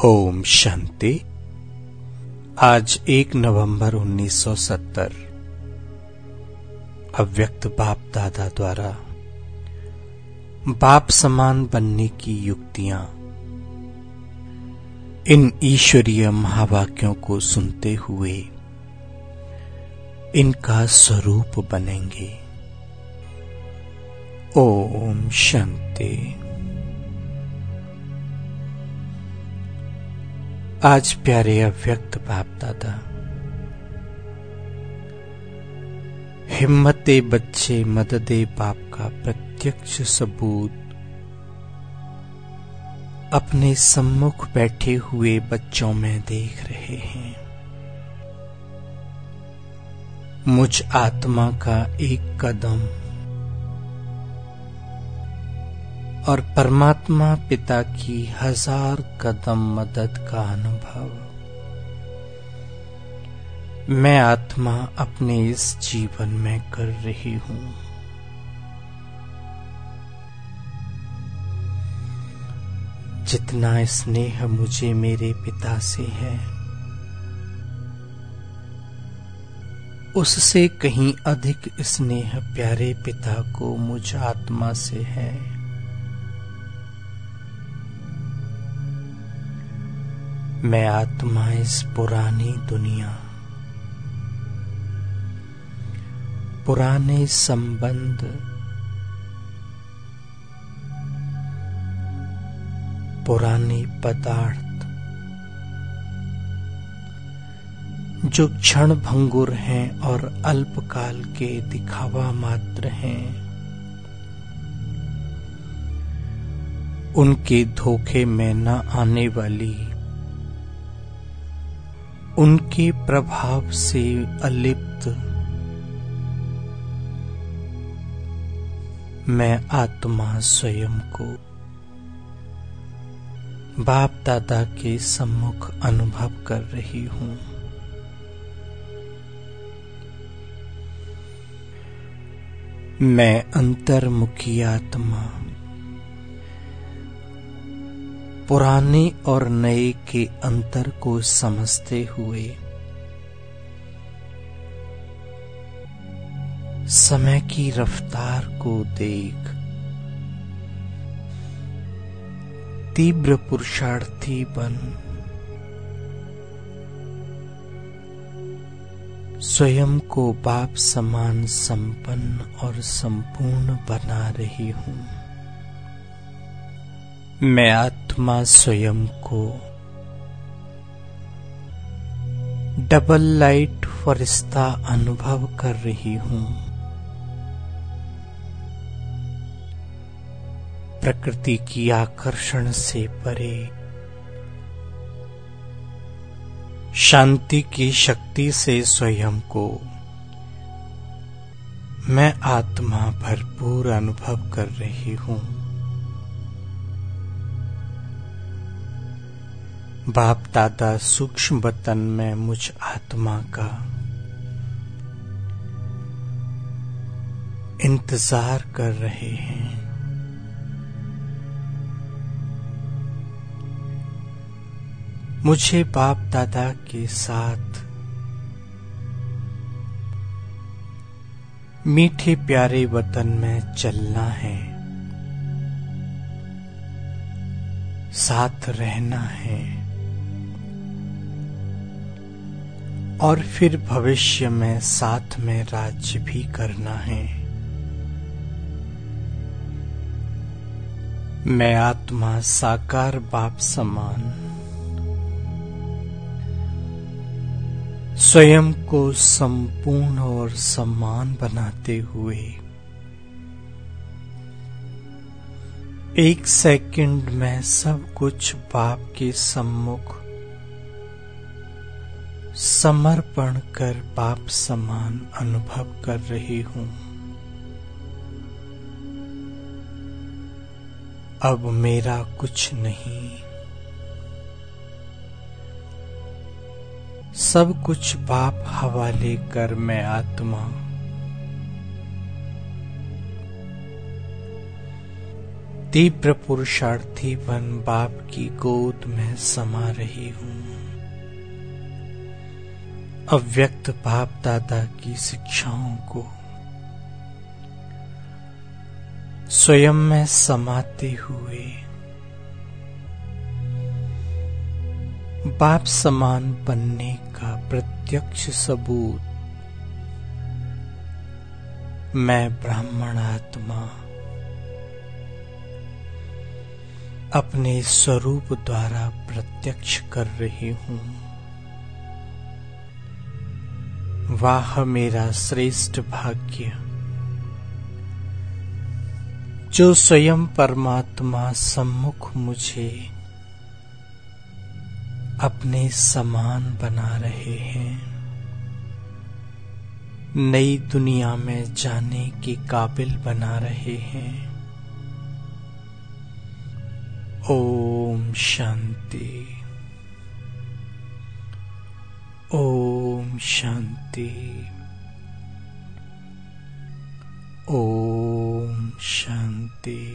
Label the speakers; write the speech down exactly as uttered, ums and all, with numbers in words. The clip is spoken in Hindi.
Speaker 1: ओम शांति। आज एक नवंबर उन्नीस सौ सत्तर अव्यक्त बाप दादा द्वारा बाप समान बनने की युक्तियां। इन ईश्वरीय महावाक्यों को सुनते हुए इनका स्वरूप बनेंगे। ओम शांति। आज प्यारे अव्यक्त बाप दादा, हिम्मते बच्चे मददे बाप का प्रत्यक्ष सबूत अपने सम्मुख बैठे हुए बच्चों में देख रहे हैं। मुझ आत्मा का एक कदम और परमात्मा पिता की हजार कदम मदद का अनुभव मैं आत्मा अपने इस जीवन में कर रही हूं। जितना स्नेह मुझे मेरे पिता से है, उससे कहीं अधिक स्नेह प्यारे पिता को मुझ आत्मा से है। मैं आत्मा इस पुरानी दुनिया, पुराने संबंध, पुराने पदार्थ जो क्षण भंगुर हैं और अल्पकाल के दिखावा मात्र हैं, उनके धोखे में न आने वाली, उनके प्रभाव से अलिप्त मैं आत्मा स्वयं को बाप दादा के सम्मुख अनुभव कर रही हूं। मैं अंतर्मुखी आत्मा पुराने और नए के अंतर को समझते हुए समय की रफ्तार को देख तीव्र पुरुषार्थी बन स्वयं को बाप समान संपन्न और संपूर्ण बना रही हूं। मैं आत्मा स्वयं को डबल लाइट फरिश्ता अनुभव कर रही हूं। प्रकृति की आकर्षण से परे शांति की शक्ति से स्वयं को मैं आत्मा भरपूर अनुभव कर रही हूं। बाप दादा सूक्ष्म वतन में मुझ आत्मा का इंतजार कर रहे हैं। मुझे बाप दादा के साथ मीठे प्यारे वतन में चलना है, साथ रहना है और फिर भविष्य में साथ में राज्य भी करना है। मैं आत्मा साकार बाप समान स्वयं को संपूर्ण और सम्मान बनाते हुए एक सेकंड में सब कुछ बाप के सम्मुख समर्पण कर बाप समान अनुभव कर रही हूं। अब मेरा कुछ नहीं, सब कुछ बाप हवाले कर मैं आत्मा तीव्र पुरुषार्थी बन बाप की गोद में समा रही हूँ। अव्यक्त बाप दादा की शिक्षाओं को स्वयं में समाते हुए बाप समान बनने का प्रत्यक्ष सबूत मैं ब्राह्मण आत्मा अपने स्वरूप द्वारा प्रत्यक्ष कर रही हूँ। वाह मेरा श्रेष्ठ भाग्य जो स्वयं परमात्मा सम्मुख मुझे अपने समान बना रहे हैं, नई दुनिया में जाने के काबिल बना रहे हैं। ओम शांति, ओम शांति, ओम शांति।